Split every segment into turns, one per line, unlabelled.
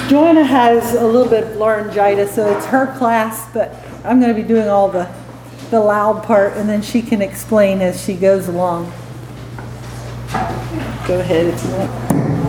Joanna has a little bit of laryngitis, so it's her class, but I'm going to be doing all the loud part, and then she can explain as she goes along. Go ahead if you want.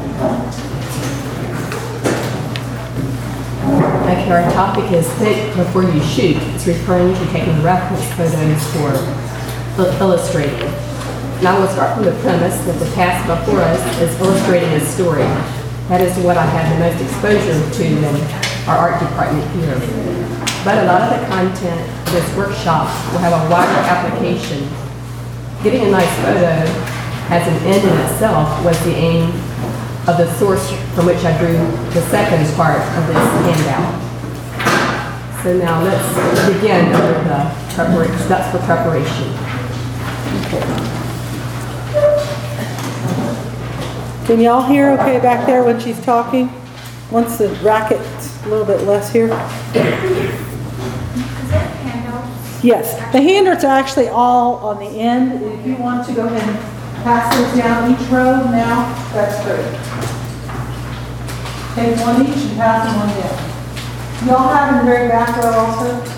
Okay, our topic is think before you shoot. It's referring to taking reference photos for illustrating. Now we'll start from the premise that the task before us is illustrating a story. That is what I have the most exposure to in our art department here. But a lot of the content of this workshop will have a wider application. Getting a nice photo as an end in itself was the aim of the source from which I drew the second part of this handout. So now let's begin under the preparation. That's for preparation.
Can y'all hear okay back there when she's talking? Once the racket's a little bit less here?
Is there handouts?
Yes, the handouts are actually all on the end. If you want to go ahead and pass those down each row now, that's great. Take one each and pass them on down. Y'all have in the very back row also?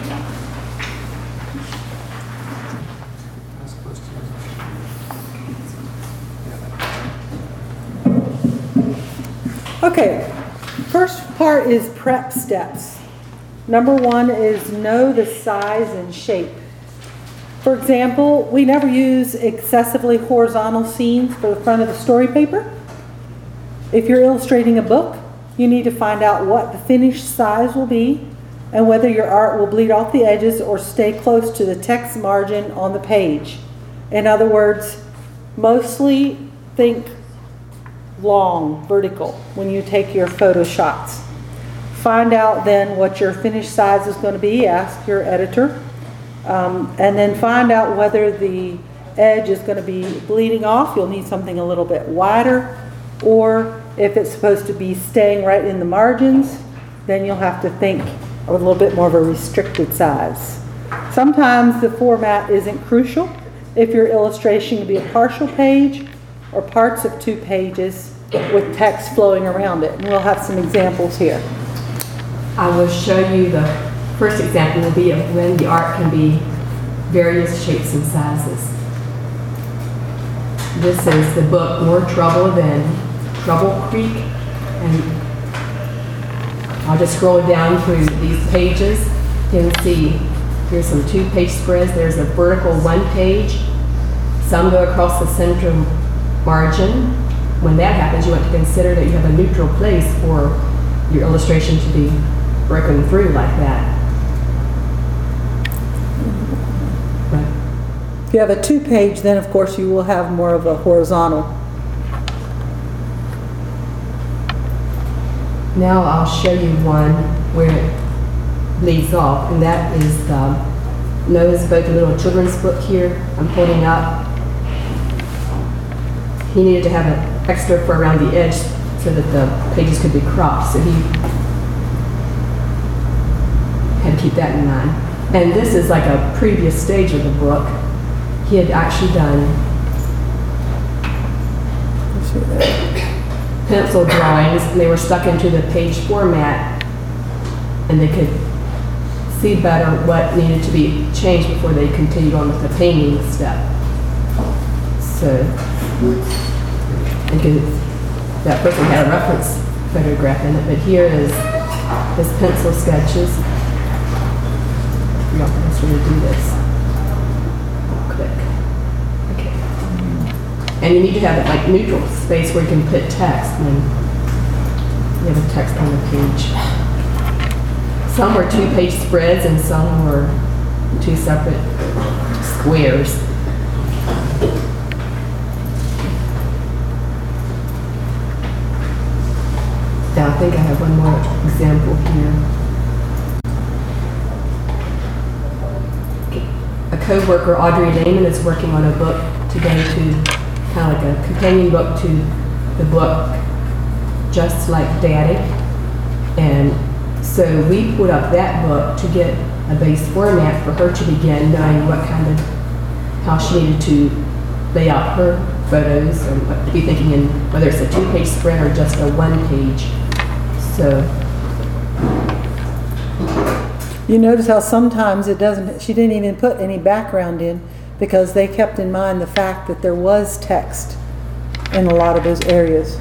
Okay, first part is prep steps. Number one is know the size and shape. For example, we never use excessively horizontal scenes for the front of the story paper. If you're illustrating a book, you need to find out what the finished size will be and whether your art will bleed off the edges or stay close to the text margin on the page. In other words, mostly think long, vertical, when you take your photo shots. Find out then what your finished size is going to be. Ask your editor. And then find out whether the edge is going to be bleeding off. You'll need something a little bit wider. Or if it's supposed to be staying right in the margins, then you'll have to think of a little bit more of a restricted size. Sometimes the format isn't crucial. If your illustration can be a partial page or parts of 2 pages with text flowing around it. And we'll have some examples here.
I will show you the first example will be of when the art can be various shapes and sizes. This is the book More Trouble Than Trouble Creek, and I'll just scroll down through these pages. You can see here's some 2-page spreads. There's a vertical 1-page. Some go across the center margin. When that happens, you want to consider that you have a neutral place for your illustration to be broken through like that.
If you have a 2-page, then of course you will have more of a horizontal.
Now I'll show you one where it bleeds off, and that is Noah's Boat, the little children's book here I'm holding up. He needed to have an extra for around the edge so that the pages could be cropped, so he had to keep that in mind. And this is like a previous stage of the book. He had actually done pencil drawings, and they were stuck into the page format, and they could see better what needed to be changed before they continued on with the painting step. So that person had a reference photograph in it, but here is his pencil sketches. I'm not going to do this. Click. Okay. And you need to have that like neutral space where you can put text, and then you have a text on the page. Some were 2-page spreads and some were 2 separate squares. Now I think I have one more example here. A co-worker, Audrey Lehman, is working on a book today to kind of like a companion book to the book Just Like Daddy. And so we put up that book to get a base format for her to begin knowing what kind of, how she needed to lay out her photos and what to be thinking in whether it's a 2-page spread or just a 1-page. So,
You notice how sometimes she didn't even put any background in because they kept in mind the fact that there was text in a lot of those areas.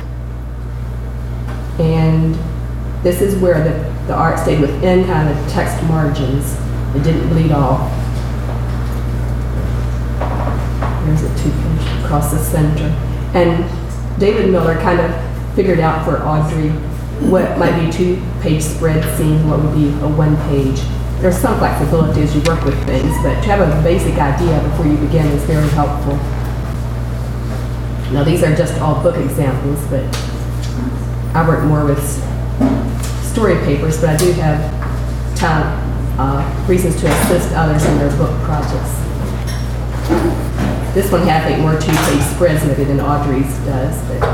and this is where the art stayed within kind of the text margins. It didn't bleed off. There's a 2-page across the center. And David Miller kind of figured out for Audrey what might be 2-page spread scenes, what would be a 1-page. There's some flexibility as you work with things, but to have a basic idea before you begin is very helpful. Now these are just all book examples, but I work more with story papers, but I do have reasons to assist others in their book projects. This one had, I think, more 2-page spreads maybe than Audrey's does. But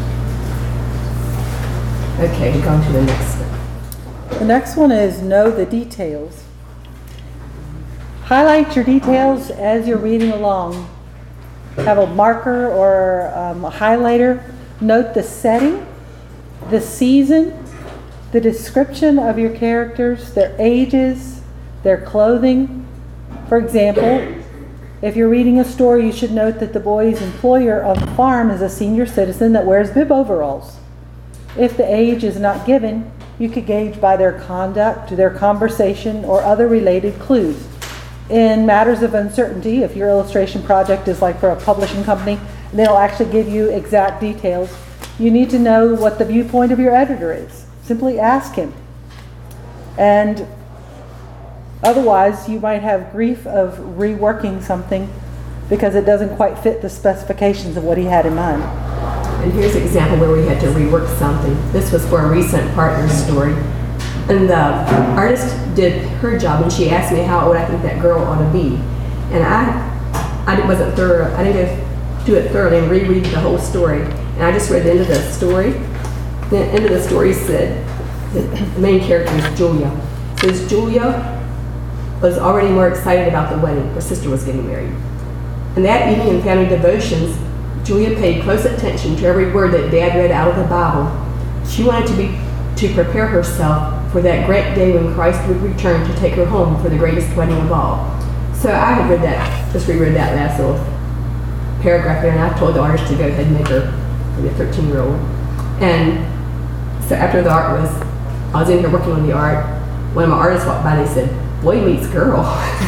okay, we're going to the next one.
The next one is know the details. Highlight your details as you're reading along. Have a marker or a highlighter. Note the setting, the season, the description of your characters, their ages, their clothing. For example, if you're reading a story, you should note that the boy's employer on the farm is a senior citizen that wears bib overalls. If the age is not given, you could gauge by their conduct, their conversation, or other related clues. In matters of uncertainty, if your illustration project is like for a publishing company, and they'll actually give you exact details, you need to know what the viewpoint of your editor is. Simply ask him. And otherwise, you might have grief of reworking something because it doesn't quite fit the specifications of what he had in mind.
And here's an example where we had to rework something. This was for a recent partner story. And the artist did her job, and she asked me how would I think that girl ought to be. And I wasn't thorough. I didn't do it thoroughly and reread the whole story. And I just read the end of the story. The end of the story said the main character is Julia. It says Julia was already more excited about the wedding. Her sister was getting married. And that evening in family devotions, Julia paid close attention to every word that Dad read out of the Bible. She wanted to prepare herself for that great day when Christ would return to take her home for the greatest wedding of all. So I had just reread that last little paragraph there, and I told the artist to go ahead and make her maybe a 13-year-old. And so after the art was, I was in here working on the art. One of my artists walked by and they said, "Boy meets girl."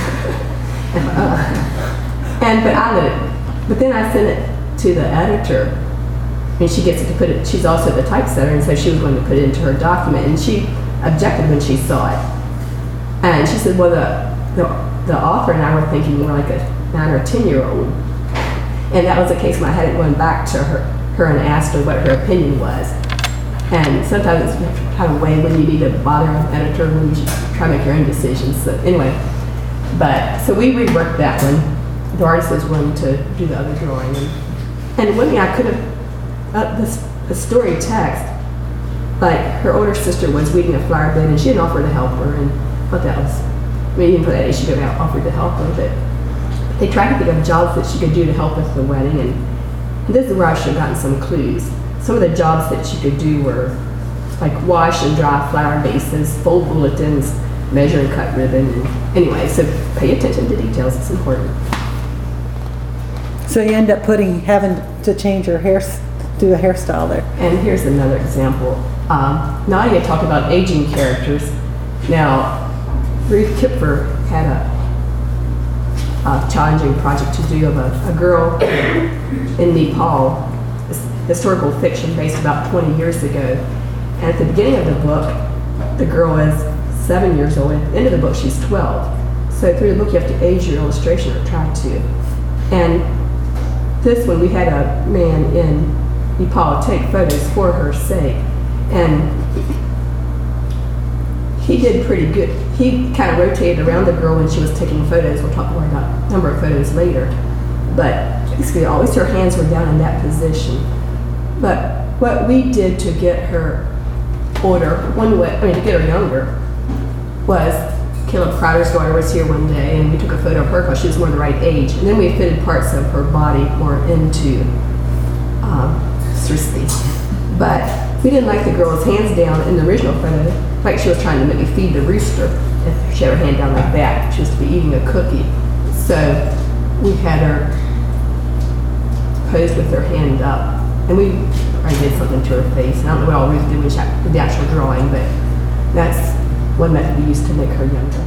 But then I sent it to the editor, and she gets to put it. She's also the typesetter, and so she was going to put it into her document. And she objected when she saw it, and she said, "Well, the author and I were thinking more like a 9 or 10-year-old." And that was the case when I had it going back to her and asked her what her opinion was. And sometimes it's kind of way when you need to bother an editor when you try to make your own decisions. So anyway, so we reworked that one. The artist was willing to do the other drawing. And one thing I could have, the story text, like her older sister was weeding a flower bed and she had offered to help her, and I thought that was, even for that age she could have offered to help her, but they tried to think of jobs that she could do to help with the wedding, and this is where I should have gotten some clues. Some of the jobs that she could do were like wash and dry flower bases, fold bulletins, measure and cut ribbon. And anyway, so pay attention to details, it's important.
So you end up having to change your hair, do a hairstyle there.
And here's another example. Nadia talked about aging characters. Now, Ruth Kipfer had a challenging project to do of a girl in Nepal, historical fiction based about 20 years ago. And at the beginning of the book, the girl is 7 years old. At the end of the book, she's 12. So through the book, you have to age your illustration, or try to. And this one, we had a man in Nepal take photos for her sake. And he did pretty good. He kind of rotated around the girl when she was taking photos. We'll talk more about a number of photos later. But basically, always her hands were down in that position. But what we did to get her older, to get her younger, was Caleb Crowder's daughter was here one day, and we took a photo of her because she was more the right age. And then we fitted parts of her body more into Srishti. But We didn't like the girl's hands down in the original photo, like she was trying to make me feed the rooster. If she had her hand down like that, she was to be eating a cookie. So we had her posed with her hand up, and I did something to her face. I don't know what all Ruth did with the actual drawing, but that's one method we used to make her younger.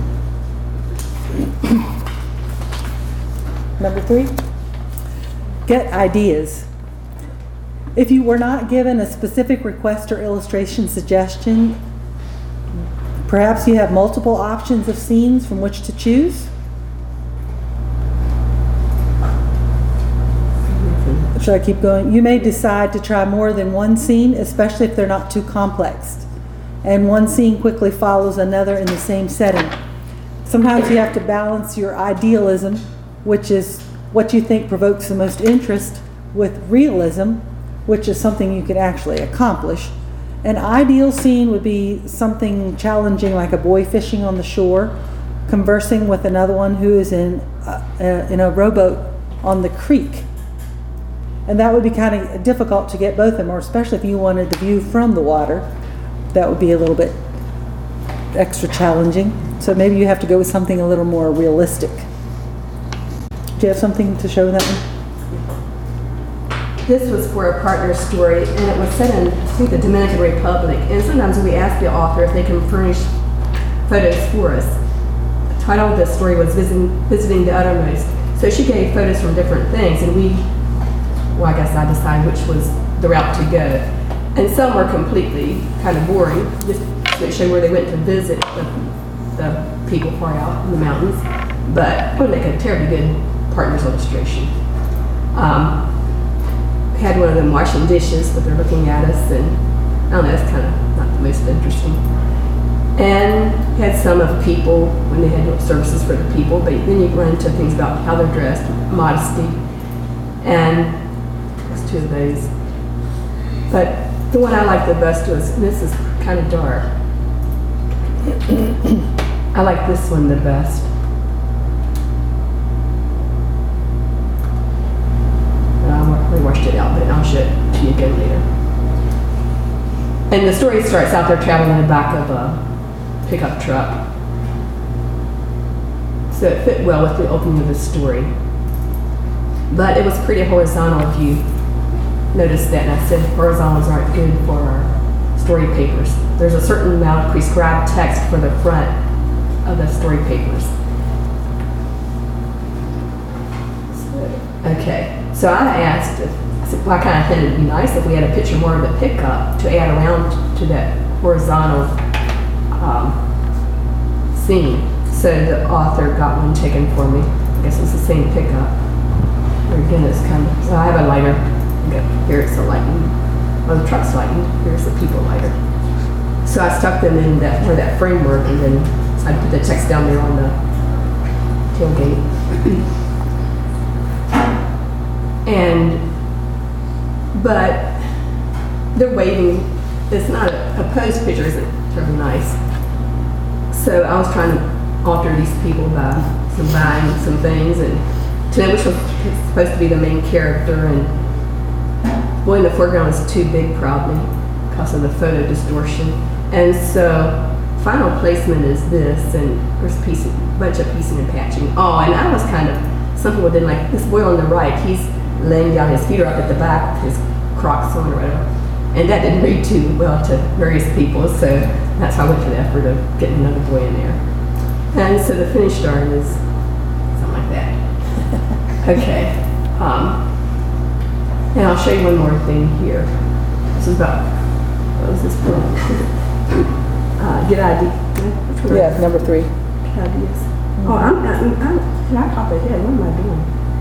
Number 3, get ideas. If you were not given a specific request or illustration suggestion, perhaps you have multiple options of scenes from which to choose. Should I keep going? You may decide to try more than one scene, especially if they're not too complex, and one scene quickly follows another in the same setting. Sometimes you have to balance your idealism, which is what you think provokes the most interest, with realism, which is something you can actually accomplish. An ideal scene would be something challenging, like a boy fishing on the shore, conversing with another one who is in a rowboat on the creek. And that would be kind of difficult to get both of them, or especially if you wanted the view from the water. That would be a little bit extra challenging. So maybe you have to go with something a little more realistic. Do you have something to show that one?
This was for a partner story, and it was set in, I think, the Dominican Republic. And sometimes we ask the author if they can furnish photos for us. The title of the story was Visiting the Uttermost. So she gave photos from different things, and I guess I decided which was the route to go. And some were completely kind of boring, just to show where they went to visit the people far out in the mountains. But it would make a terribly good partner's illustration. Had one of them washing dishes, but they're looking at us, and I don't know, that's kind of not the most interesting. And had some of people when they had services for the people, but then you run into things about how they're dressed, modesty, and there's 2 of those. But the one I liked the best was, and this is kind of dark. I like this one the best. I washed it out, but I'll show it to you again later. And the story starts out, they're traveling in the back of a pickup truck. So it fit well with the opening of the story. But it was pretty horizontal if you noticed that. And I said horizontals aren't good for our story papers. There's a certain amount of prescribed text for the front of the story papers. Okay, so I asked, I said, well, I kind of thought it'd be nice if we had a picture more of the pickup to add around to that horizontal scene. So the author got one taken for me. I guess it's the same pickup. Or again, it's kind of, so I have a lighter. Here it's a lighting. Well, the truck's lighting. Here's the people lighter. So I stuck them in that framework, and then I put the text down there on the tailgate. But they're waving. It's not a posed picture, isn't terribly nice. So I was trying to alter these people by combining some things, and to know which was supposed to be the main character. And boy, in the foreground is too big, probably because of the photo distortion. And so final placement is this, and there's a bunch of piecing and patching. Oh, and I was kind of, some people didn't like this boy on the right. He's laying down, his feet are up at the back with his Crocs on or whatever. And that didn't read too well to various people, so that's how I went to the effort of getting another boy in there. And so the finished art is something like that. Okay. And I'll show you one more thing here. This is about, what was this for? Get ideas.
Yeah, number 3.
Get ideas. Oh, can I pop ahead? What am I doing?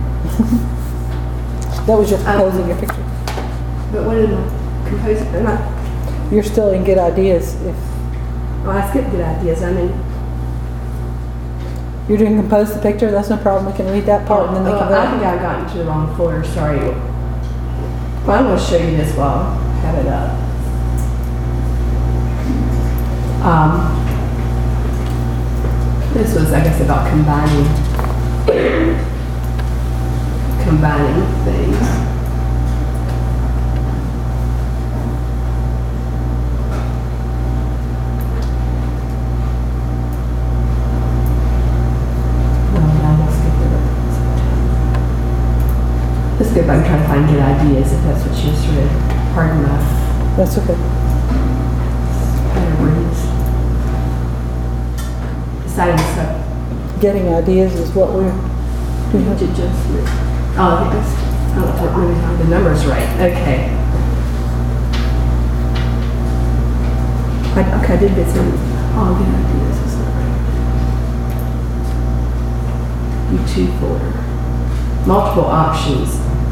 That was your composing your picture.
But what am I composing?
You're still in get ideas.
I skipped get ideas. I mean,
you're doing compose the picture. That's no problem. We can read that part and then they can go.
I think I got into the wrong folder. Sorry. Well, I'm going to show you this while I have it up. This was, I guess, about combining things. if I'm trying to find good ideas, if that's what she was sort of, pardon my
That's okay.
words. Deciding stuff.
Getting ideas is what we're doing.
To just, oh, I think that's, I don't really have the numbers right. Okay. Okay, I did get some, oh, good ideas. That's not right. YouTube folder. Multiple options.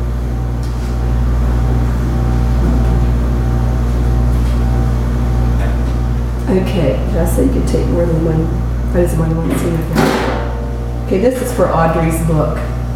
Okay, did I say you could take more than one? I just want to see it. Okay, this is for Audrey's book,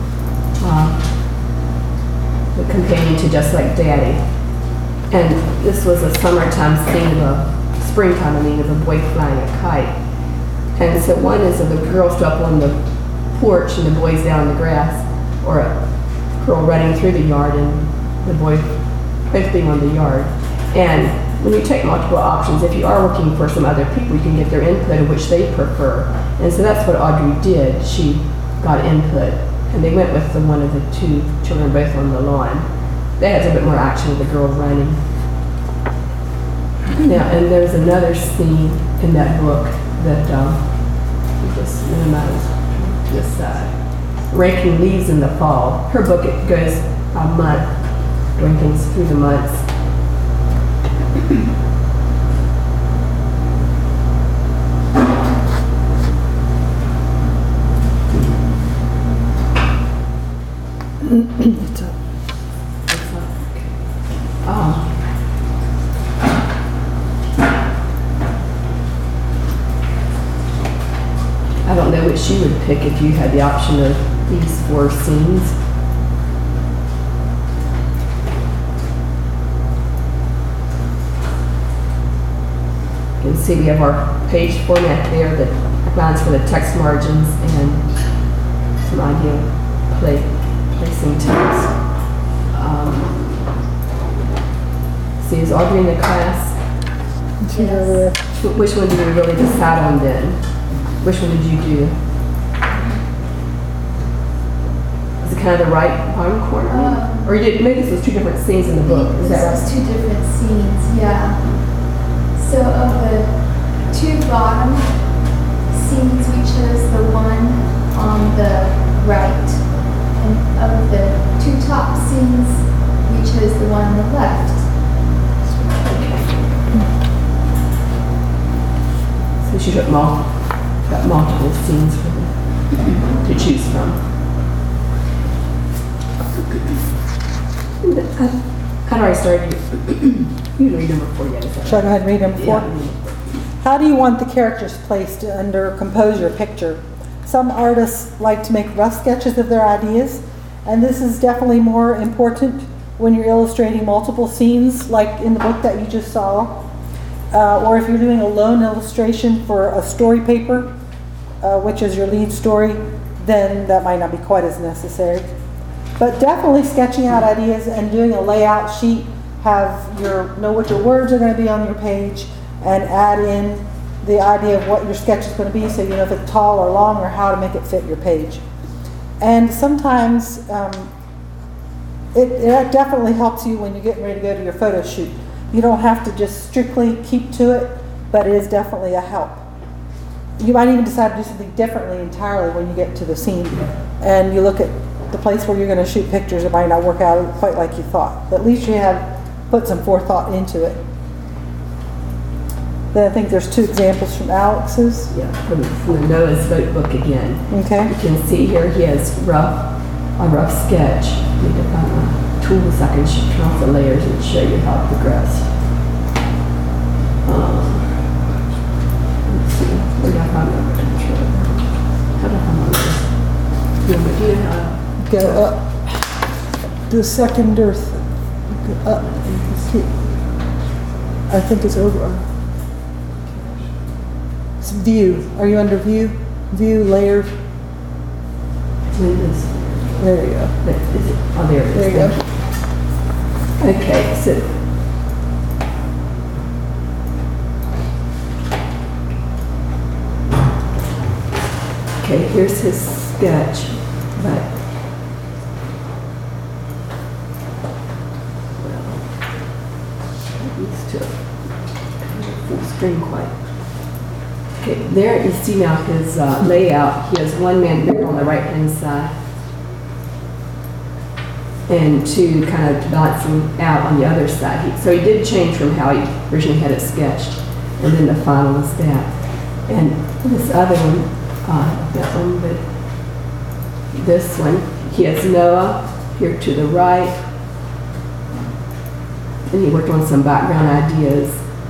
The Companion to Just Like Daddy. And this was a summertime scene of springtime, of a boy flying a kite. And so one is of a girl still up on the porch and the boy's down in the grass, or a girl running through the yard and the boy both being on the yard. And when you take multiple options, if you are looking for some other people, you can get their input of which they prefer. And so that's what Audrey did. She got input, and they went with the one of the two children both on the lawn. They had a bit more action with the girl running. Now, and there's another scene in that book that we just minimized to the side. Raking leaves in the fall. Her book, it goes a month, doing things through the months. I don't know which you would pick if you had the option of these 4 scenes. You can see we have our page format there, the lines for the text margins, and some ideal placing text. See, is Audrey in the class?
Yes.
Which one did we really decide on then? Which one did you do? Is it kind of the right bottom corner? Or you did, maybe this was 2 different scenes in the book, is that right?
This was 2 different scenes, yeah. So of the 2 bottom scenes, we chose the one on the right. And of the 2 top scenes, we chose the one on the left.
So she got multiple scenes for them to choose from. I'd already started. You read number 4 yet?
Should I go ahead and read them before?
Yeah.
How do you want the characters placed under compose your picture? Some artists like to make rough sketches of their ideas, and this is definitely more important when you're illustrating multiple scenes, like in the book that you just saw, or if you're doing a lone illustration for a story paper, which is your lead story, then that might not be quite as necessary. But definitely sketching out ideas and doing a layout sheet, know what your words are going to be on your page, and add in the idea of what your sketch is going to be, so you know if it's tall or long or how to make it fit your page. And sometimes it definitely helps you when you're getting ready to go to your photo shoot. You don't have to just strictly keep to it, but it is definitely a help. You might even decide to do something differently entirely when you get to the scene and you look at the place where you're going to shoot pictures. It might not work out quite like you thought, but at least you have put some forethought into it. Then I think there's 2 examples from Alex's.
Yeah, from the Noah's Boat book again.
Okay.
You can see here he has a rough sketch. I need to find my tools I can turn off the layers and show you how it progressed. Let's see. Where did I find my control? How did I find my list?
Go up. The second or up. I think it's over. It's view. Are you under view? View, layered. There you go.
Is it? Oh, there it is.
There you go.
Okay, so here's his sketch, but Used to full screen quite. Okay, there you see now his layout. He has one man there on the right hand side and two kind of balancing out on the other side. So he did change from how he originally had it sketched, and then the final is that. And this other one, that one, but this one, he has Noah here to the right, and he worked on some background ideas.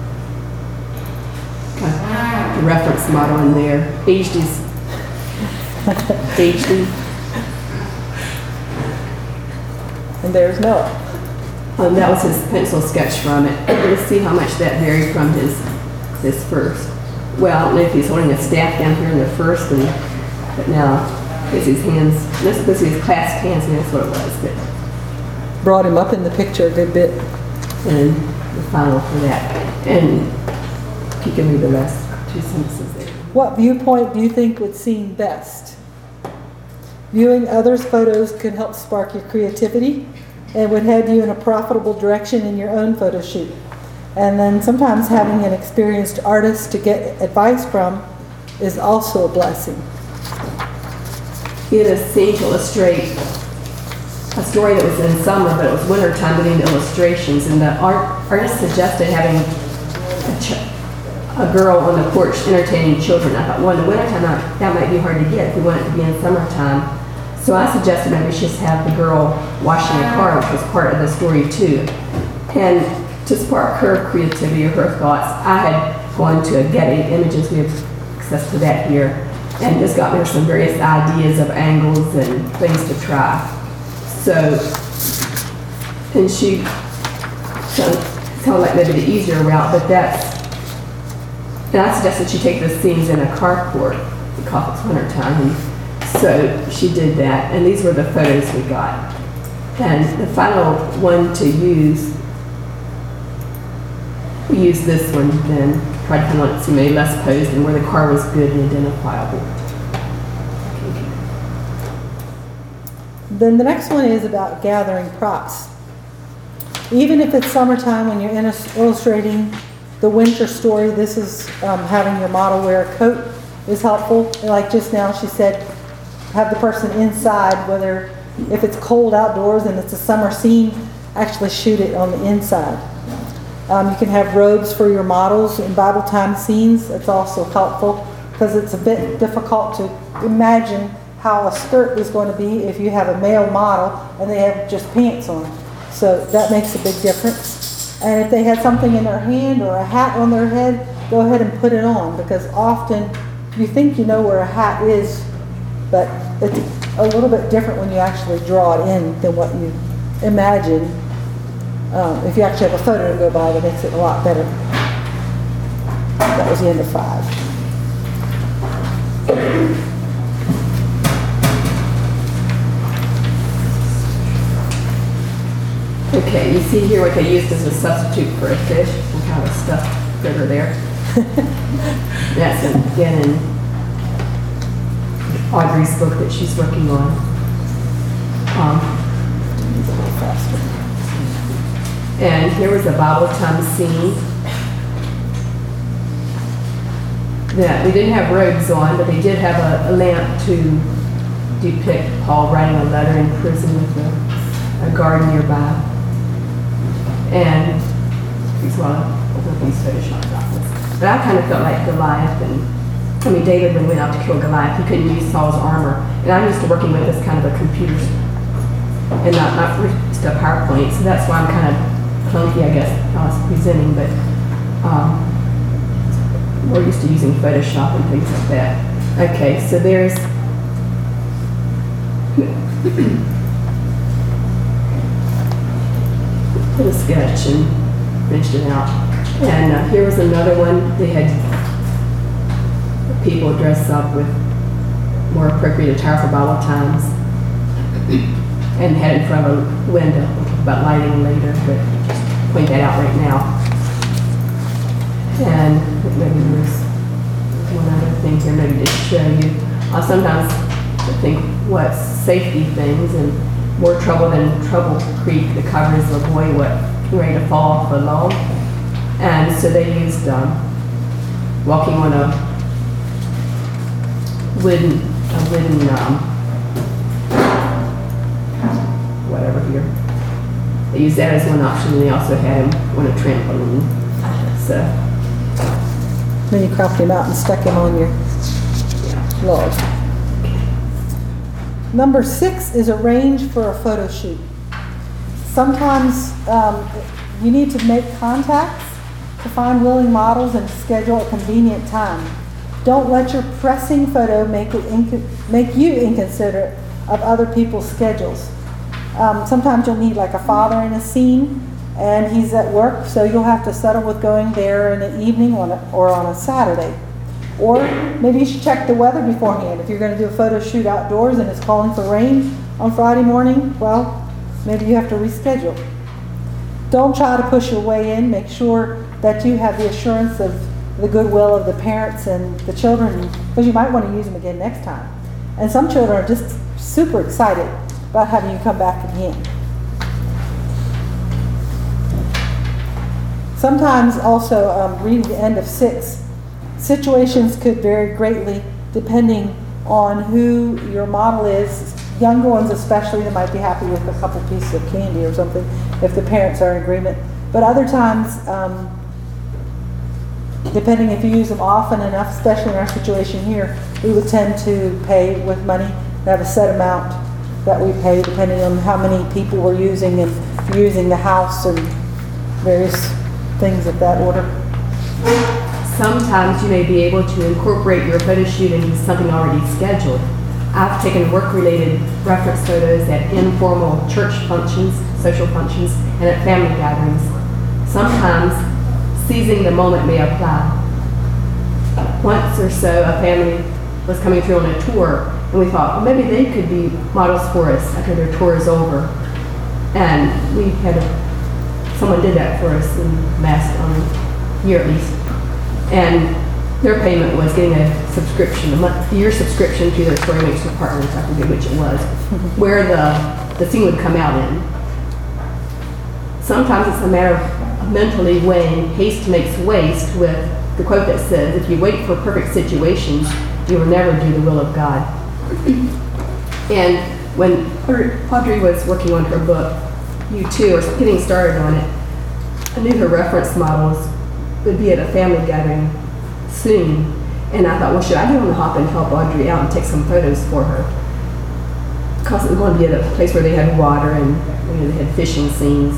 Got the reference model in there. HD's HD.
And there's Noah.
That was his pencil sketch from it. Let's see how much that varied from his first. Well, I don't know if he's holding a staff down here in the first, but now it's his hands. This is his clasped hands, and that's what it was. But
Brought him up in the picture a good bit.
and the final for that. And you can read the last two sentences there.
What viewpoint do you think would seem best? Viewing others' photos can help spark your creativity and would head you in a profitable direction in your own photo shoot. And then sometimes having an experienced artist to get advice from is also a blessing.
He had a scene to illustrate a story that was in summer, but it was wintertime, doing the illustrations. And the artist suggested having a girl on the porch entertaining children. I thought, well, in the wintertime, that might be hard to get if we want it to be in summertime. So I suggested maybe we should just have the girl washing a car, which was part of the story too. And to spark her creativity or her thoughts, I had gone to a Getty Images. We have access to that here. And just got me some various ideas of angles and things to try. So, and she sounded like maybe the easier route, but and I suggested she take the scenes in a carport because it's wintertime. And so she did that, and these were the photos we got. And the final one to use, we used this one then, tried to find one that maybe less posed and where the car was good and identifiable.
Then the next one is about gathering props. Even if it's summertime when you're illustrating the winter story, this is having your model wear a coat is helpful. Like just now she said, have the person inside, whether if it's cold outdoors and it's a summer scene, actually shoot it on the inside. You can have robes for your models in Bible time scenes. It's also helpful because it's a bit difficult to imagine how a skirt is going to be if you have a male model and they have just pants on. So that makes a big difference. And if they had something in their hand or a hat on their head, go ahead and put it on, because often you think you know where a hat is, but it's a little bit different when you actually draw it in than what you imagine. If you actually have a photo to go by, that makes it a lot better. That was the end of 5.
Okay, you see here what they used as a substitute for a fish, some kind of stuffed critter there. That's again in Audrey's book that she's working on. And here was a Bible time scene that we didn't have robes on, but they did have a lamp to depict Paul writing a letter in prison with a garden nearby. And these Photoshop this. But I kind of felt like Goliath, David, when he went out to kill Goliath, he couldn't use Saul's armor. And I'm used to working with this kind of a computer and not just a PowerPoint, so that's why I'm kind of clunky, I guess, how I was presenting, but we're used to using Photoshop and things like that. Okay, so there's put a sketch and finished it out. And here was another one. They had people dress up with more appropriate attire for Bible times and had it in front of a window. We'll talk about lighting later, but just point that out right now. And maybe there's one other thing here maybe to show you. Sometimes I think what's safety things, and more trouble than Trouble Creek, the cover is a boy ready to fall off a log. so they used walking on a wooden whatever here. They used that as one option, and they also had him on a trampoline. So,
Then you cropped him out and stuck him on your
yeah.
log. Number 6 is arrange for a photo shoot. Sometimes you need to make contacts to find willing models and schedule a convenient time. Don't let your pressing photo make you inconsiderate of other people's schedules. Sometimes you'll need like a father in a scene and he's at work, so you'll have to settle with going there in the evening or on a Saturday. Or maybe you should check the weather beforehand. If you're going to do a photo shoot outdoors and it's calling for rain on Friday morning, well, maybe you have to reschedule. Don't try to push your way in. Make sure that you have the assurance of the goodwill of the parents and the children, because you might want to use them again next time. And some children are just super excited about having you come back again. Sometimes also, reading the end of 6, situations could vary greatly depending on who your model is. Younger ones especially, they might be happy with a couple pieces of candy or something if the parents are in agreement. But other times, depending if you use them often enough, especially in our situation here, we would tend to pay with money, have a set amount that we pay depending on how many people we're using and using the house and various things of that order.
Sometimes you may be able to incorporate your photo shoot into something already scheduled. I've taken work-related reference photos at informal church functions, social functions, and at family gatherings. Sometimes seizing the moment may apply. Once or so, a family was coming through on a tour, and we thought, well, maybe they could be models for us after their tour is over. And we had someone did that for us in the last year at least. And their payment was getting a subscription, a year subscription to their story makes department, I forget which it was, where the scene would come out in. Sometimes it's a matter of mentally weighing haste makes waste, with the quote that says, if you wait for perfect situations, you will never do the will of God. And when Audrey was working on her book, U2, or getting started on it, I knew her reference models would be at a family gathering soon. And I thought, well, should I go on the hop and help Audrey out and take some photos for her? Because it was going to be at a place where they had water and they had fishing scenes,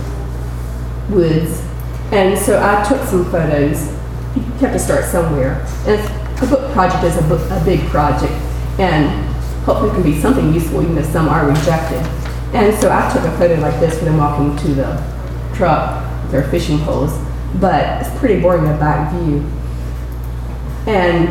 woods. And so I took some photos. You have to start somewhere. And a book project is a big project, and hopefully it can be something useful even if some are rejected. And so I took a photo like this for them walking to the truck with their fishing poles, but it's pretty boring in the back view. And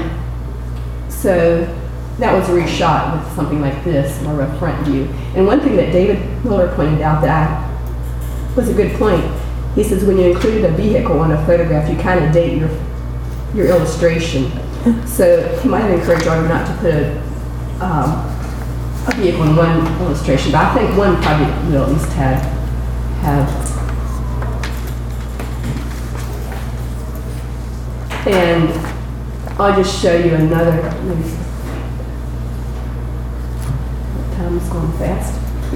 so that was reshot with something like this, more of a front view. And one thing that David Miller pointed out that was a good point. He says when you included a vehicle on a photograph, you kind of date your illustration. So he might have encouraged Audrey not to put a vehicle in one illustration, but I think one probably will at least have. And I'll just show you another. Time's going fast.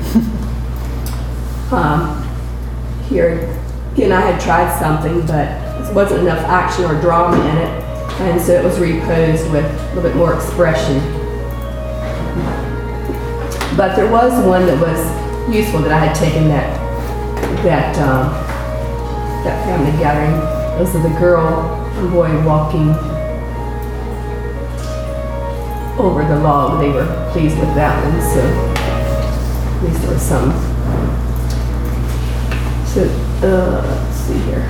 Here again, I had tried something, but there wasn't enough action or drama in it, and so it was reposed with a little bit more expression. But there was one that was useful that I had taken that family gathering. Those are the girl and boy walking over the log. They were pleased with that one, so at least there was some. So let's see here.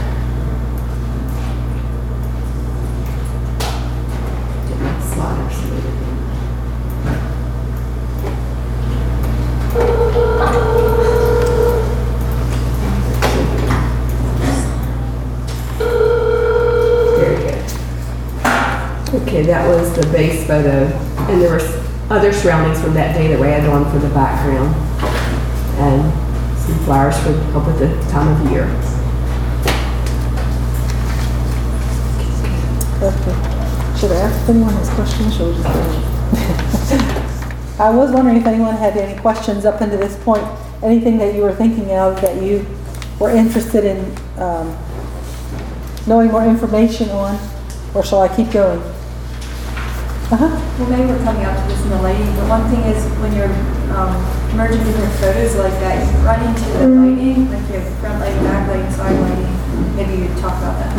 Get my sliders later. Okay, that was the base photo, and there were other surroundings from that day that we had on for the background, and some flowers for help with the time of year.
Should I ask if anyone has questions, or just I was wondering if anyone had any questions up until this point, anything that you were thinking of that you were interested in knowing more information on, or shall I keep going?
Well, maybe we're coming up to this in the lighting, but one thing is when you're merging different photos like that, you run into the lighting, like you have front lighting, back lighting, side lighting. Maybe you talk about that.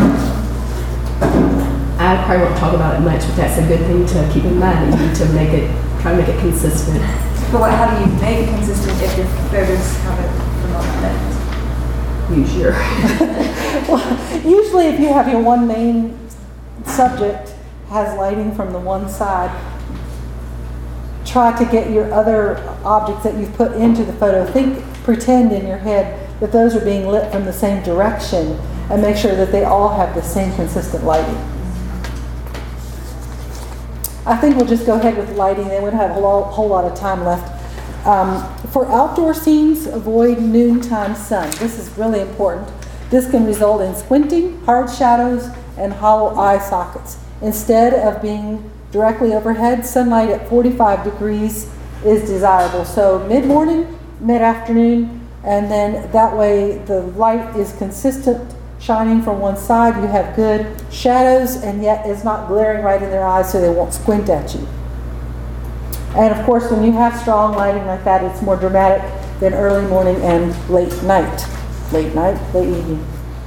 I probably won't talk about it much, but that's a good thing to keep in mind. You need to try to make it consistent.
But how do you make it consistent if your photos have it from all that?
Use your.
Well, usually if you have your one main subject has lighting from the one side, try to get your other objects that you've put into the photo. Pretend in your head that those are being lit from the same direction, and make sure that they all have the same consistent lighting. I think we'll just go ahead with lighting, then we don't have a whole lot of time left. For outdoor scenes, avoid noontime sun. This is really important. This can result in squinting, hard shadows, and hollow eye sockets. Instead of being directly overhead, sunlight at 45 degrees is desirable. So mid-morning, mid-afternoon, and then that way the light is consistent, shining from one side. You have good shadows, and yet it's not glaring right in their eyes, so they won't squint at you. And of course, when you have strong lighting like that, it's more dramatic than early morning and late night. Late evening.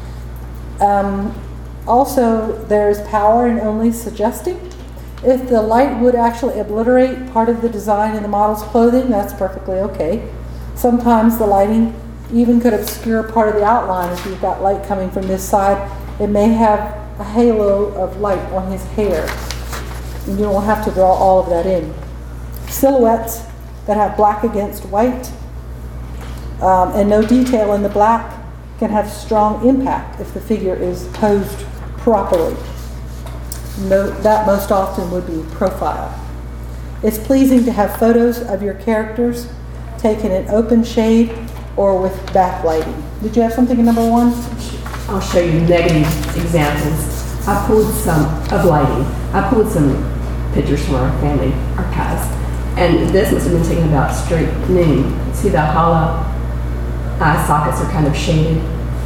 Also, there's power in only suggesting. If the light would actually obliterate part of the design in the model's clothing, that's perfectly okay. Sometimes the lighting even could obscure part of the outline. If you've got light coming from this side, it may have a halo of light on his hair. And you don't have to draw all of that in. Silhouettes that have black against white and no detail in the black can have strong impact if the figure is posed properly. That most often would be profile. It's pleasing to have photos of your characters taken in open shade or with backlighting. Did you have something in number one?
I'll show you negative examples. I pulled some of lighting. I pulled some pictures from our family archives. And this must have been taken about straight noon. See the hollow eye sockets are kind of shaded.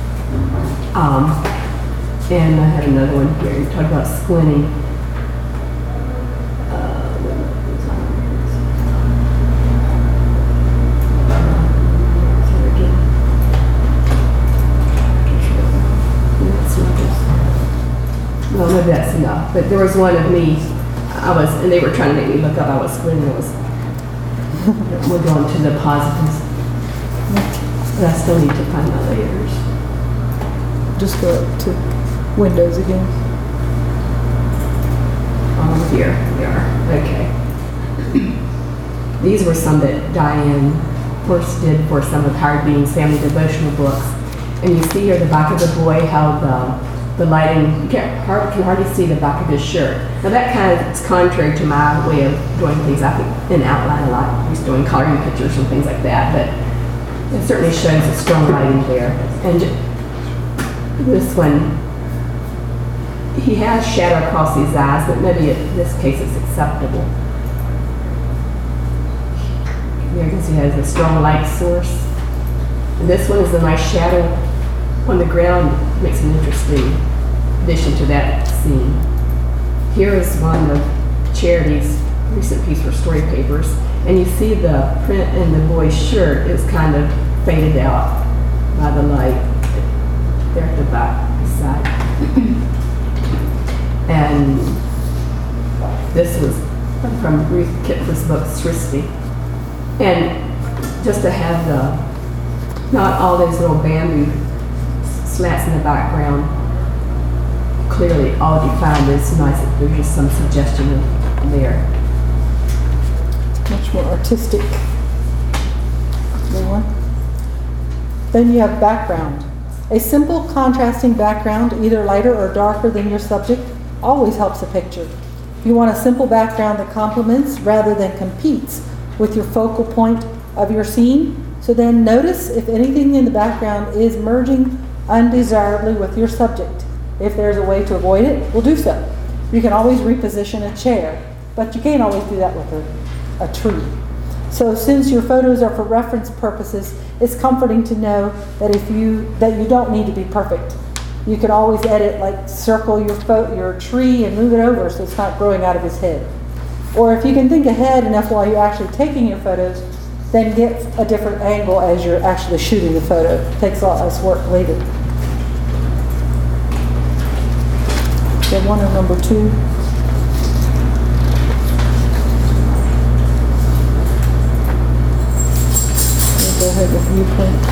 And I had another one here. You talked about squinting. Well, maybe that's enough. But there was one of me. And they were trying to make me look up. I was squinting. We'll go on to the positives. But I still need to find my layers.
Just go up to Windows again.
Here we are. Okay. These were some that Diane first did for some of Howard Bean's family devotional books. And you see here the back of the boy, how the lighting, you can hardly see the back of his shirt. Now that kind of is contrary to my way of doing things. I think in outline a lot. I used to doing coloring pictures and things like that, but it certainly shows a strong lighting there. And this one, he has shadow across his eyes, but maybe in this case it's acceptable. There you can see he has a strong light source. And this one is a nice shadow on the ground. Makes an interesting addition to that scene. Here is one of Charity's recent piece for Story Papers, and you see the print in the boy's shirt is kind of faded out by the light there at the back side. And this was from Ruth Kipfer's book, Sristy. And just to have not all those little bamboo slats in the background clearly all defined is nice. There's just some suggestion of there.
Much more artistic. Then you have background. A simple contrasting background, either lighter or darker than your subject, always helps a picture. You want a simple background that complements rather than competes with your focal point of your scene. So then notice if anything in the background is merging undesirably with your subject. If there's a way to avoid it, we'll do so. You can always reposition a chair, but you can't always do that with a tree. So since your photos are for reference purposes, it's comforting to know that that you don't need to be perfect. You can always edit, like circle your tree and move it over so it's not growing out of his head. Or if you can think ahead enough while you're actually taking your photos, then get a different angle as you're actually shooting the photo. It takes a lot less work later. Get one or number 2. Go ahead with viewpoint.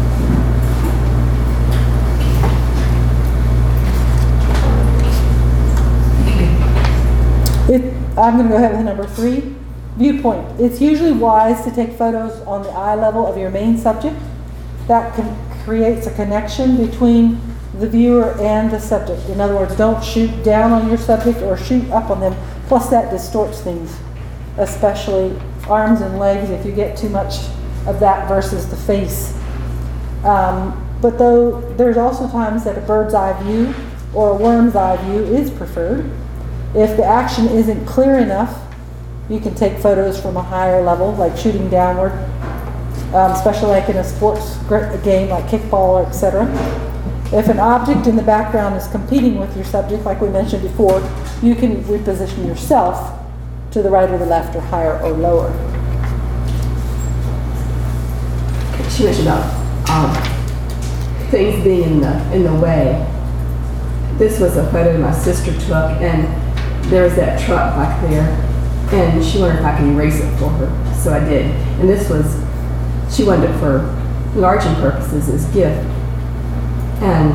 I'm going to go ahead with number 3, viewpoint. It's usually wise to take photos on the eye level of your main subject. That creates a connection between the viewer and the subject. In other words, don't shoot down on your subject or shoot up on them. Plus that distorts things, especially arms and legs if you get too much of that versus the face. But though there's also times that a bird's eye view or a worm's eye view is preferred. If the action isn't clear enough, you can take photos from a higher level, like shooting downward, especially like in a sports game like kickball or etc. If an object in the background is competing with your subject, like we mentioned before, you can reposition yourself to the right or the left or higher or lower.
She mentioned about things being in the way. This was a photo my sister took, and there was that truck back there, and she wondered if I could erase it for her, so I did. And this was, she wanted it for enlarging purposes as gift. And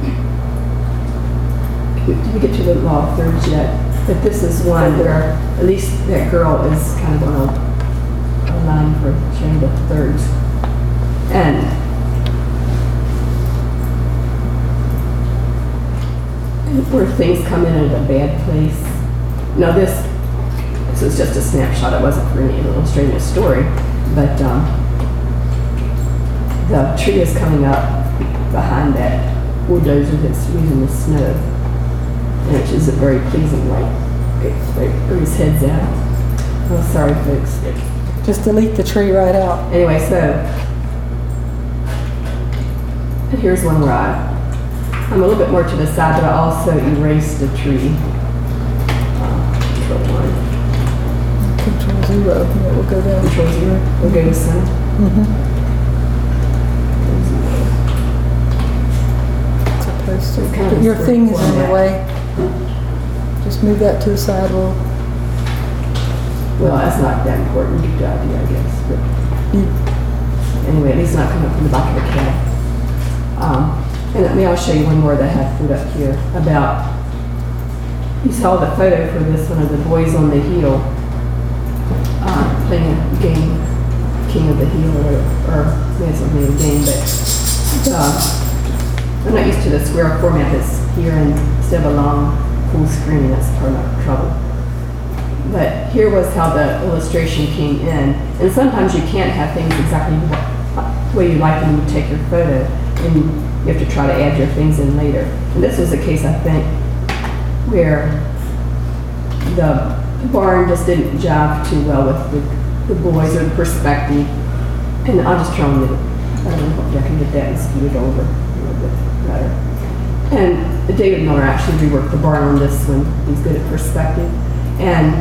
did we get to the law of thirds yet? But this is one where at least that girl is kind of on a line for showing the thirds. And where things come in at a bad place. Now this is just a snapshot. It wasn't for any illustrating a story, but the tree is coming up behind that bulldozer that's moving the snow, which is a very pleasing light. Where his head's at. Oh, sorry, folks.
Just delete the tree right out.
Anyway, so here's one where I'm a little bit more to the side, but I also erased the tree. Control 1.
Control 0. Yeah, we'll go down.
Control 0. We'll go to center.
Supposed to.
Kind of
Your thing is in the
format.
way. Just move that to the side a little.
Well, that's not that important. Good idea, I guess. But anyway, at least not coming up from the back of the cab. And let me, I'll show you one more that I have put up here about, you saw the photo for this one of the boys on the hill playing a game, King of the Hill, or maybe it's not a game, but I'm not used to the square format that's here instead of a long full screen. That's part of my trouble. But here was how the illustration came in, and sometimes you can't have things exactly the way you like them when you take your photo, and you have to try to add your things in later. And this was a case, I think, where the barn just didn't jive too well with the boys or the perspective. And I'll just try and I don't know if I can get that and scoot it over a little bit better. And David Miller actually reworked the barn on this one. He's good at perspective. And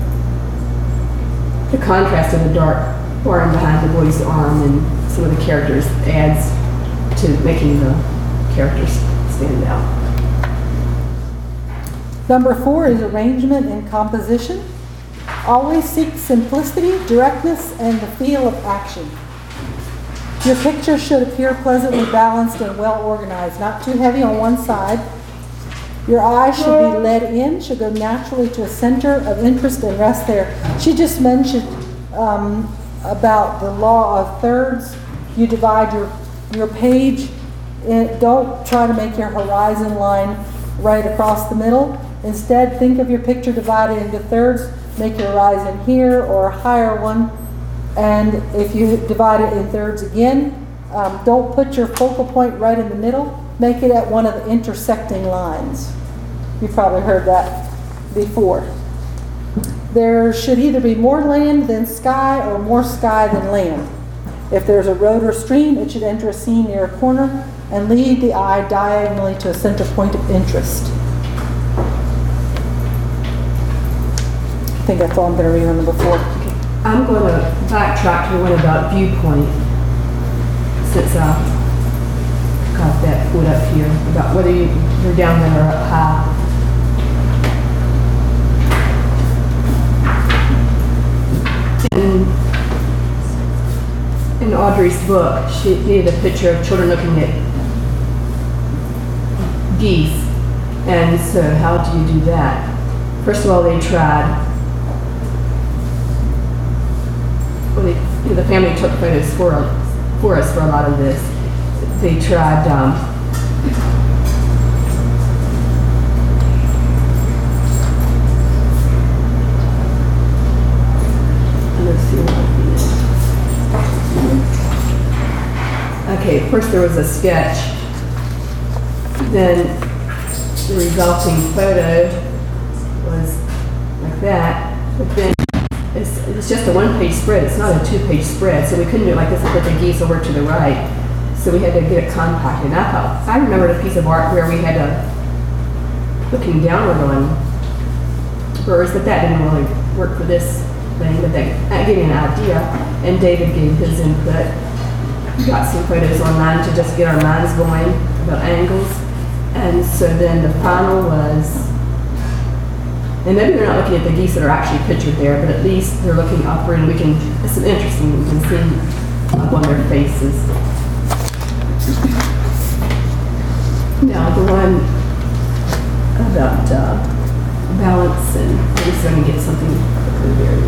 the contrast of the dark barn behind the boy's arm and some of the characters adds to making the characters stand out.
Number 4 is arrangement and composition. Always seek simplicity, directness, and the feel of action. Your picture should appear pleasantly balanced and well organized, not too heavy on one side. Your eye should be led in, should go naturally to a center of interest and rest there. She just mentioned about the law of thirds. You divide your page, and don't try to make your horizon line right across the middle. Instead, think of your picture divided into thirds. Make your horizon here or a higher one. And if you divide it in thirds again, don't put your focal point right in the middle. Make it at one of the intersecting lines. You've probably heard that before. There should either be more land than sky or more sky than land. If there's a road or stream, it should enter a scene near a corner and lead the eye diagonally to a center point of interest. I think that's all I'm going to read on the before.
I'm going to backtrack to the one about viewpoint, since I got that put up here, about whether you're down there or up high. In Audrey's book, she gave a picture of children looking at geese. And so how do you do that? First of all, they tried, the family took photos for us for a lot of this. They tried let's see what okay, first there was a sketch, then the resulting photo was like that, but then it's just a one-page spread. It's not a two-page spread, so we couldn't do it like this and put the geese over to the right. So we had to get it compacted. And I remembered a piece of art where we had looking downward on birds, but that didn't really work for this thing. But that gave me an idea, and David gave his input. We got some photos online to just get our minds going about angles, and so then the final was. And maybe they're not looking at the geese that are actually pictured there, but at least they're looking upward, and it's interesting, we can see up on their faces. Now the one about balance, and I'm just going to get something quickly there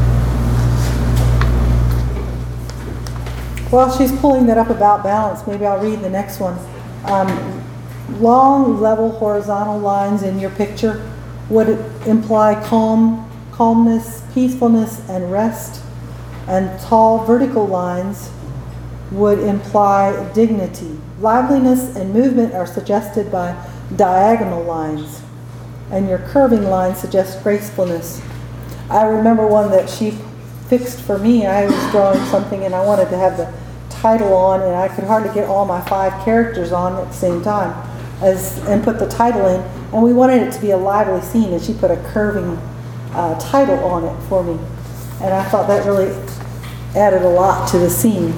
yet.
While she's pulling that up about balance, maybe I'll read the next one. Long, level, horizontal lines in your picture would imply calmness, peacefulness, and rest, and tall vertical lines would imply dignity. Liveliness and movement are suggested by diagonal lines, and your curving lines suggest gracefulness. I remember one that she fixed for me. I was drawing something and I wanted to have the title on, and I could hardly get all my 5 characters on at the same time and put the title in. And we wanted it to be a lively scene, and she put a curving title on it for me. And I thought that really added a lot to the scene.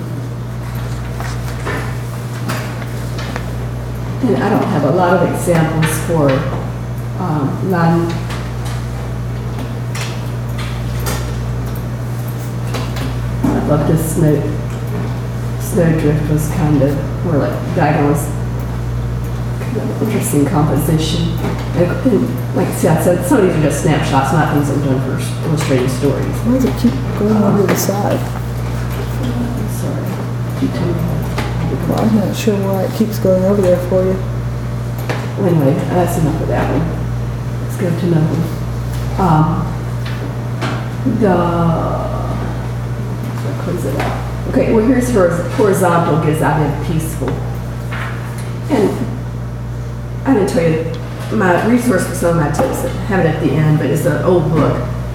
And I don't have a lot of examples for line. I love this snowdrift was kind of more like diagonals. Interesting composition. And like I said, some of these are just snapshots, not things I'm doing for illustrating stories.
Why does it keep going over the side?
I'm sorry. You tell me.
Well, I'm not sure why it keeps going over there for you.
Well, anyway, that's enough of that one. Let's go to another one. Close it out. Okay, well here's horizontal gives out peaceful. And I didn't tell you, my resource for some of my tips, I have it at the end, but it's an old book,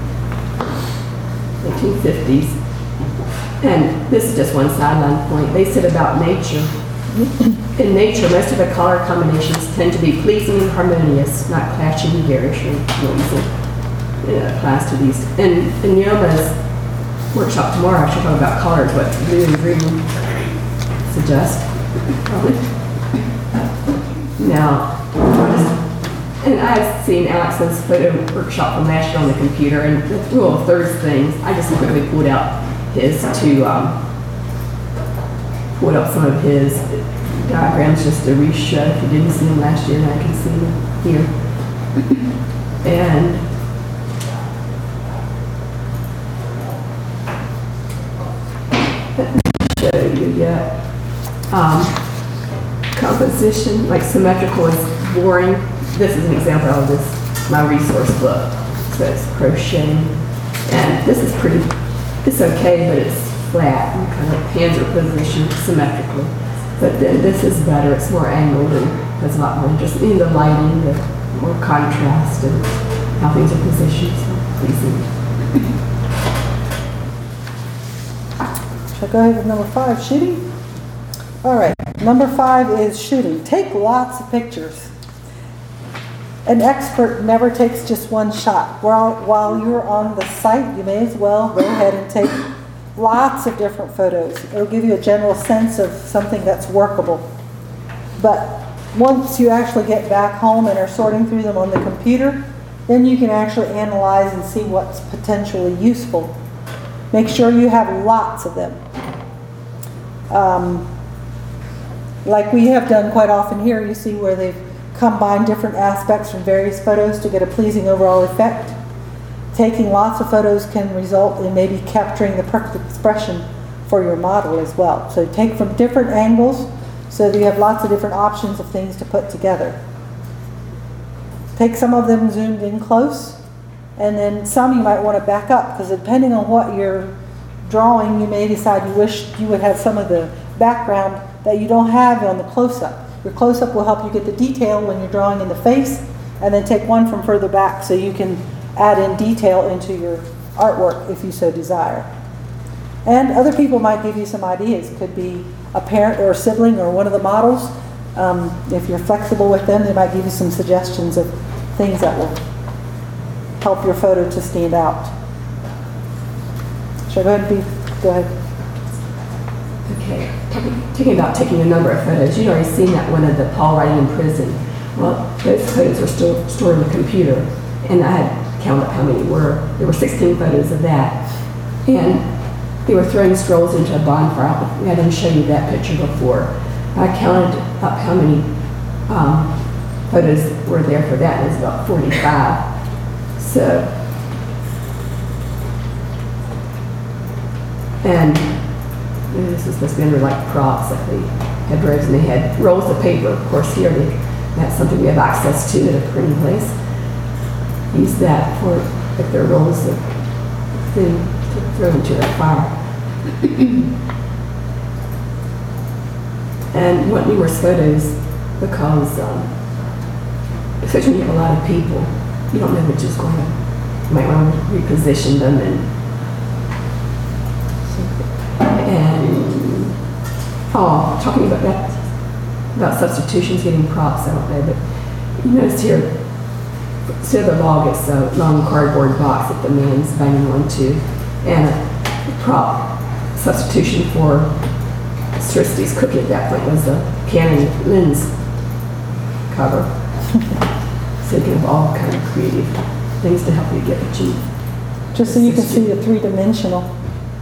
1950s. And this is just one sideline point. They said about nature. In nature, most of the color combinations tend to be pleasing and harmonious, not clashing and garish or noisy. It applies to these. And in Yoma's workshop tomorrow, I should talk about colors, what blue and green suggest. Now, and I've seen Alex's photo workshop from last year on the computer, and the rule of thirds things, I just quickly pulled out his to pulled up some of his diagrams just to re-show if you didn't see them last year, and I can see them here. And let me show you yet. Composition, like symmetrical is boring. This is an example of this, my resource book. So it's crocheting. And this is pretty, it's okay, but it's flat. And kind of hands are positioned symmetrically. But then this is better, it's more angled and has a lot more interest in the lighting, the more contrast, and how things are positioned, so pleasing.
Shall I go ahead with number 5, shooting? All right, number 5 is shooting. Take lots of pictures. An expert never takes just one shot. While you're on the site, you may as well go ahead and take lots of different photos. It'll give you a general sense of something that's workable. But once you actually get back home and are sorting through them on the computer, then you can actually analyze and see what's potentially useful. Make sure you have lots of them. Like we have done quite often here, you see where they've combined different aspects from various photos to get a pleasing overall effect. Taking lots of photos can result in maybe capturing the perfect expression for your model as well. So take from different angles so that you have lots of different options of things to put together. Take some of them zoomed in close, and then some you might want to back up, because depending on what you're drawing, you may decide you wish you would have some of the background that you don't have on the close-up. Your close-up will help you get the detail when you're drawing in the face, and then take one from further back so you can add in detail into your artwork if you so desire. And other people might give you some ideas. It could be a parent or a sibling or one of the models. If you're flexible with them, they might give you some suggestions of things that will help your photo to stand out. Shall I go ahead?
Okay, talking about taking a number of photos, you'd already seen that one of the Paul writing in prison. Well, those photos are still stored in the computer, and I had counted how many were. There were 16 photos of that, and they were throwing strolls into a bonfire. I didn't show you that picture before. I counted up how many photos were there for that, and it was about 45. So, and this was supposed to be under like props that they had rows, and they had rolls of paper. Of course, here that's something we have access to at a printing place. Use that for if there are rolls of thing to throw into the fire. And what numerous photos, because especially when you have a lot of people, you don't know which is going to. You might want to reposition them talking about that, about substitutions, getting props, I don't know, but you notice here, instead of the log, it's a long cardboard box that the man's banging onto, and a prop substitution for Trinity's cookie at that point was the Canon lens cover. So you can have all kind of creative things to help you get what you.
Just so you can see the three-dimensional.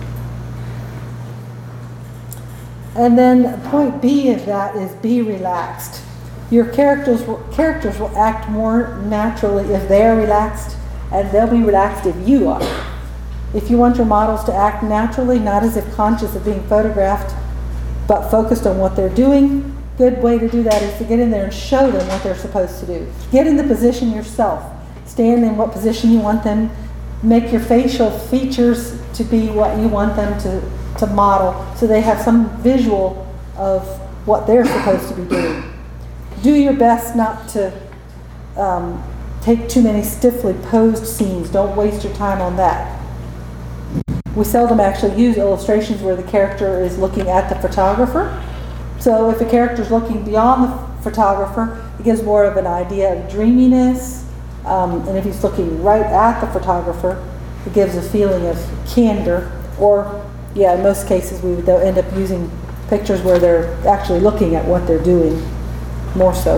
And then point B of that is be relaxed. Your characters will act more naturally if they are relaxed, and they'll be relaxed if you are. If you want your models to act naturally, not as if conscious of being photographed, but focused on what they're doing, good way to do that is to get in there and show them what they're supposed to do. Get in the position yourself. Stand in what position you want them. Make your facial features to be what you want them to model, so they have some visual of what they're supposed to be doing. Do your best not to take too many stiffly posed scenes. Don't waste your time on that. We seldom actually use illustrations where the character is looking at the photographer. So if a character is looking beyond the photographer, it gives more of an idea of dreaminess. And if he's looking right at the photographer, it gives a feeling of candor. Or, yeah, in most cases, we would end up using pictures where they're actually looking at what they're doing, more so.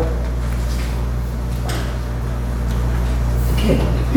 Okay.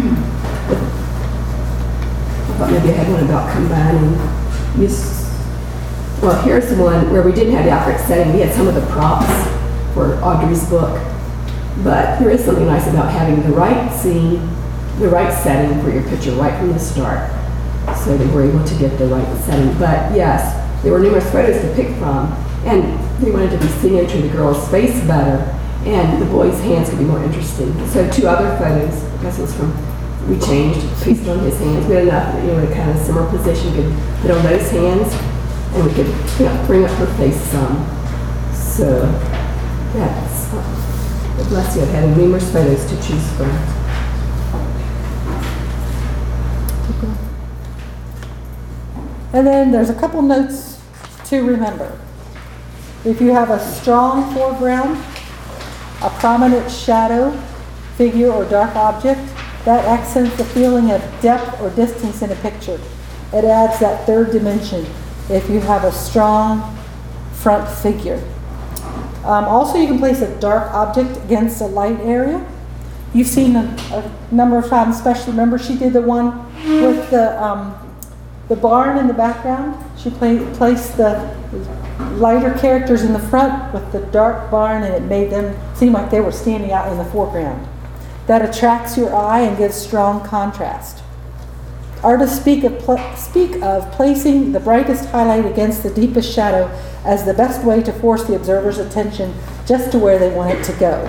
I thought maybe I had one about combining use. Well, here's the one where we didn't have the Alfred setting. We had some of the props for Audrey's book. But there is something nice about having the right scene, the right setting for your picture right from the start. So they were able to get the right setting. But yes, there were numerous photos to pick from, and they wanted to be seen into the girl's face better, and the boy's hands could be more interesting. So 2 other photos, I guess it was from, we changed, pasted on his hands. We had enough, a kind of similar position. We could put on those hands, and we could bring up her face some. So that's, bless you, I've had numerous photos to choose from.
And then there's a couple notes to remember. If you have a strong foreground, a prominent shadow, figure, or dark object, that accents the feeling of depth or distance in a picture. It adds that third dimension if you have a strong front figure. Also, you can place a dark object against a light area. You've seen a number of times, especially, remember she did the one with the barn in the background? She placed the lighter characters in the front with the dark barn, and it made them seem like they were standing out in the foreground. That attracts your eye and gives strong contrast. Artists speak of placing the brightest highlight against the deepest shadow as the best way to force the observer's attention just to where they want it to go.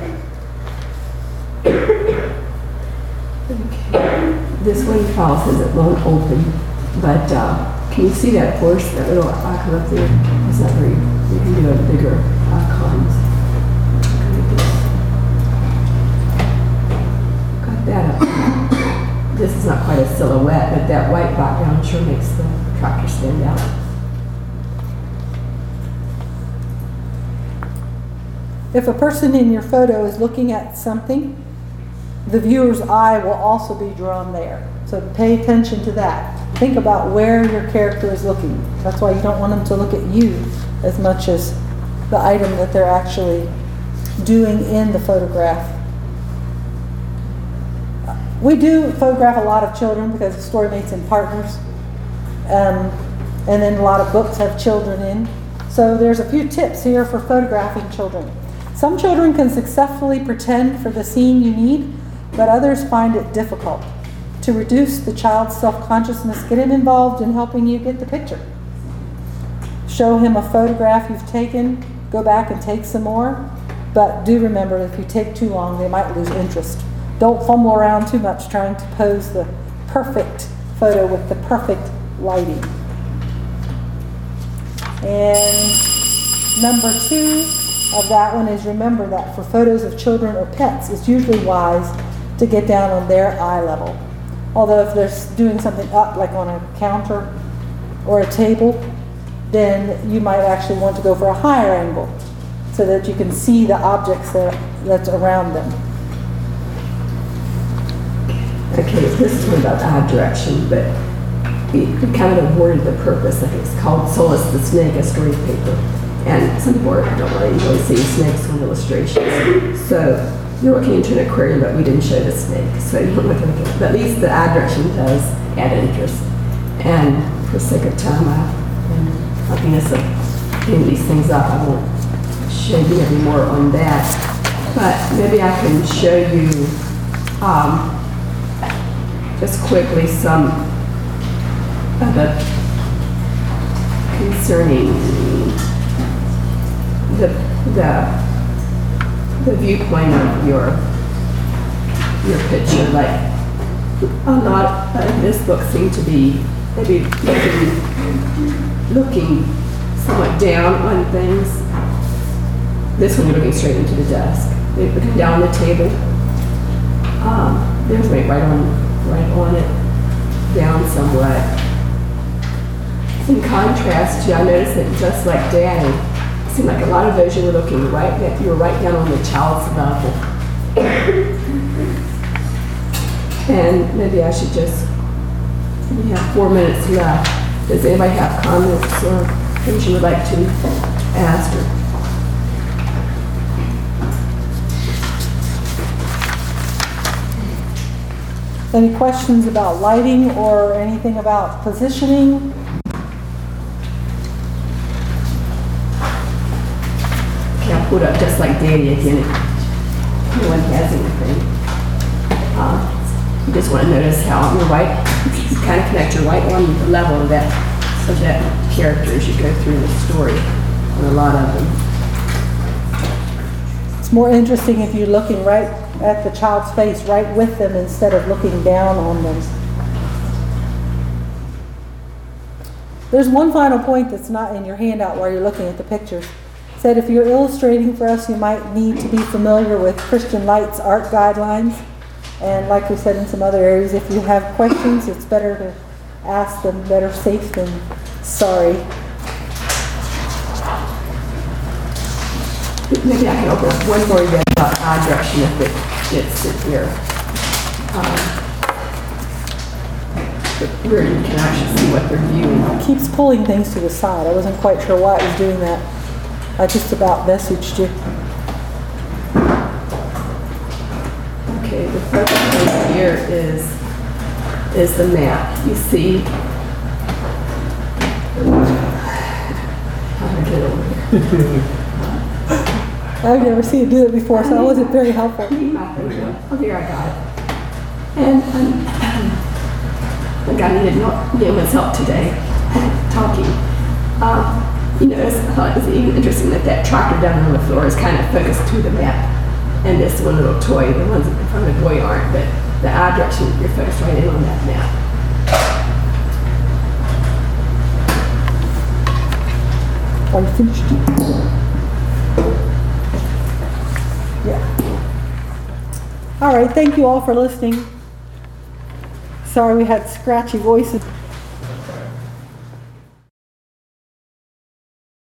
Okay. This one file says it won't open, but can you see that horse, that little icon up there? It's not very, you can do a bigger icons. Got that up. This is not quite a silhouette, but that white background sure makes the tractor stand out.
If a person in your photo is looking at something, the viewer's eye will also be drawn there. So pay attention to that. Think about where your character is looking. That's why you don't want them to look at you as much as the item that they're actually doing in the photograph. We do photograph a lot of children because of Storymates and Partners. And then a lot of books have children in. So there's a few tips here for photographing children. Some children can successfully pretend for the scene you need, but others find it difficult. To reduce the child's self-consciousness, get him involved in helping you get the picture. Show him a photograph you've taken, go back and take some more, but do remember if you take too long, they might lose interest. Don't fumble around too much trying to pose the perfect photo with the perfect lighting. And number 2 of that one is remember that for photos of children or pets, it's usually wise to get down on their eye level. Although if they're doing something up, like on a counter or a table, then you might actually want to go for a higher angle so that you can see the objects that's around them.
Okay, this is one about eye direction, but we kind of avoided the purpose. Like it's called Solus the Snake, a story paper. And some people don't really enjoy seeing snakes on illustrations. So you're looking into an aquarium, but we didn't show the snake. So you don't look at it. But at least the eye direction does add interest. And for the sake of time, and happiness of getting these things up, I won't show you any more on that. But maybe I can show you just quickly some of the concerning the viewpoint of your picture. Like a lot of this book seemed to be maybe looking somewhat down on things. This one you're looking straight into the desk. Maybe looking down on the table. There's right on it, down somewhat. In contrast to, I noticed that just like Danny, it seemed like a lot of those you were looking you were right down on the child's level. And maybe I should we have 4 minutes left. Does anybody have comments or things you would like to ask her?
Any questions about lighting or anything about positioning?
Okay, I'll put up just like Danny again. If no one has anything. You just want to notice how your white, you kind of connect your white on the level of that character as you go through the story on a lot of them.
It's more interesting if you're looking right at the child's face, right with them, instead of looking down on them. There's one final point that's not in your handout while you're looking at the pictures. It said if you're illustrating for us, you might need to be familiar with Christian Light's art guidelines. And like we said in some other areas, if you have questions, it's better to ask them, better safe than sorry.
Maybe I can open up one more again about eye direction if it gets in here. Where you can actually see what they're viewing.
It keeps pulling things to the side. I wasn't quite sure why it was doing that. I just about messaged you.
Okay, the first place here is the map. You see, how do I get over here?
I've never seen you do it before, so that wasn't very helpful.
Oh, here I got it. And I needed Gilman's help today talking. You know, I thought it was even interesting that tractor down on the floor is kind of focused to the map. And this one little toy, the ones in front of the boy aren't, but the eye direction, you're focused right in on that map.
Are you finished? Yeah. All right, thank you all for listening. Sorry we had scratchy voices.